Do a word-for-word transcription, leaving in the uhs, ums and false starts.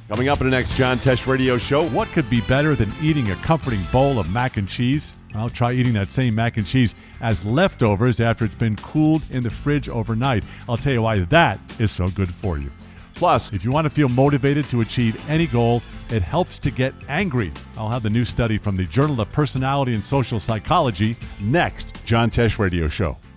Coming up in the next John Tesh Radio Show. What could be better than eating a comforting bowl of mac and cheese? I'll try eating that same mac and cheese as leftovers after it's been cooled in the fridge overnight. I'll tell you why that is so good for you. Plus, if you want to feel motivated to achieve any goal, it helps to get angry. I'll have the new study from the Journal of Personality and Social Psychology next. John Tesh Radio Show.